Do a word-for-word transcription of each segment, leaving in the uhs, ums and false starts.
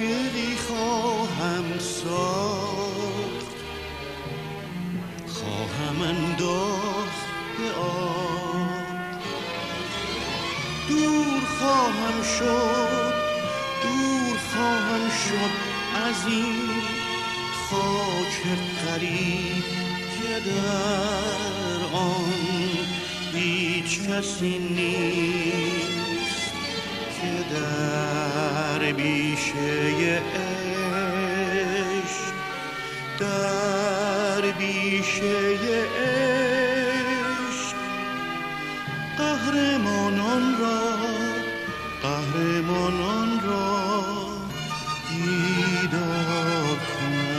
قایقی خواهم ساخت، خواهم انداخت به آب، دور خواهم شد، دور خواهم شد از این خاک غریب که در آن هیچ کسی نیست، که در بیشه عشق، در بیشه عشق قهرمانان را، قهرمانان را بیدار کنم.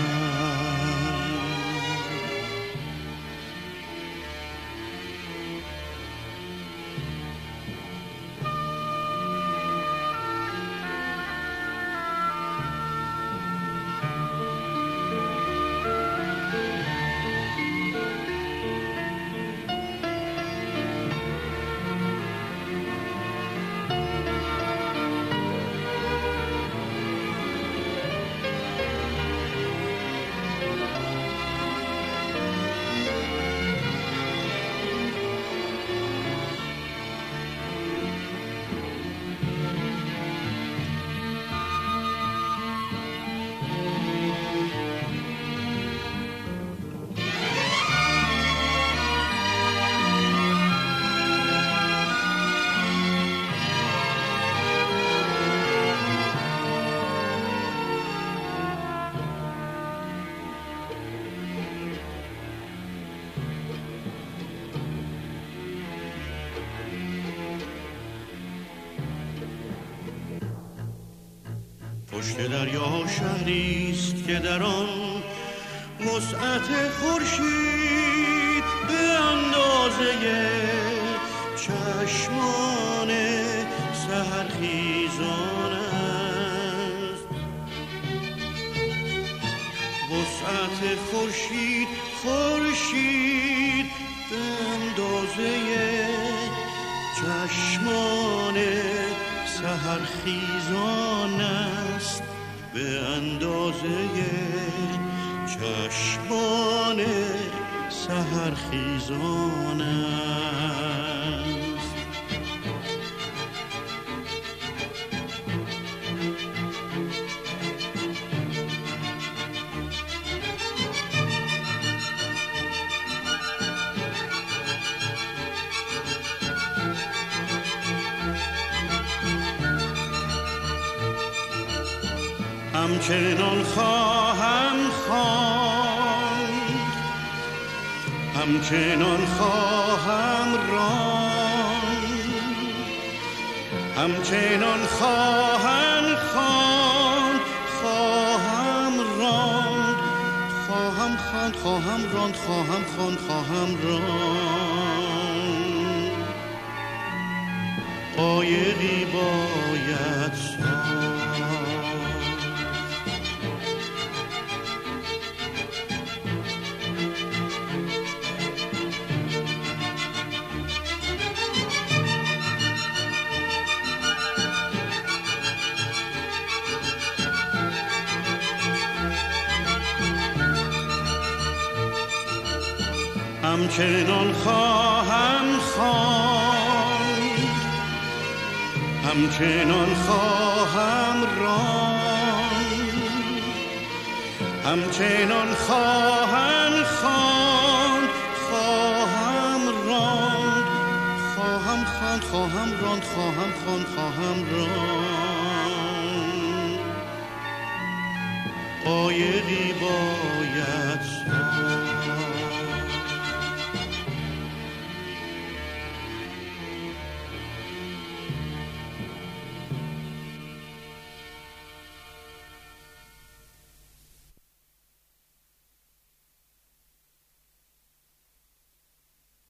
پشت دریا شهریست که در آن وسعت خورشید به اندازه چشمان سحرخیزان است. وسعت خورشید، خورشید به اندازه چشمان سحرخیزان است، به اندازه چشمان سحرخیزان است. همچنان خواهم خواند، همچنان خواهم راند، همچنان خواهم خواند، خواهم راند، خواهم خواند، خواهم راند، خواهم خواند، خواهم راند. قایقی باید ساخت، همچنان خواهم خواند، همچنان خواهم راند، همچنان خواهم خواند، خواهم راند، خواهم خواند، خواهم راند، خواهم خواند، خواهم راند. قایقی با